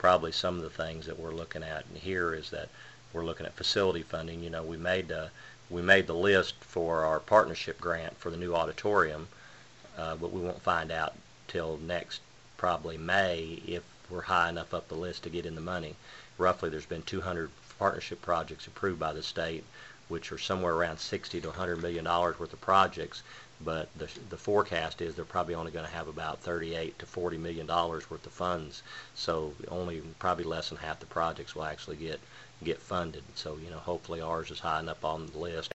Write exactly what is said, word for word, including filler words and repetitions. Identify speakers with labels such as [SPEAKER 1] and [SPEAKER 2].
[SPEAKER 1] probably some of the things that we're looking at here is that we're looking at facility funding. You know, we made uh, we made the list for our partnership grant for the new auditorium, uh, but we won't find out till next probably May if we're high enough up the list to get in the money. Roughly, there's been two hundred partnership projects approved by the state, which are somewhere around sixty to one hundred million dollars worth of projects. But the, the forecast is they're probably only going to have about thirty-eight to forty million dollars worth of funds. So only probably less than half the projects will actually get get funded. So, you know, hopefully ours is high enough on the list.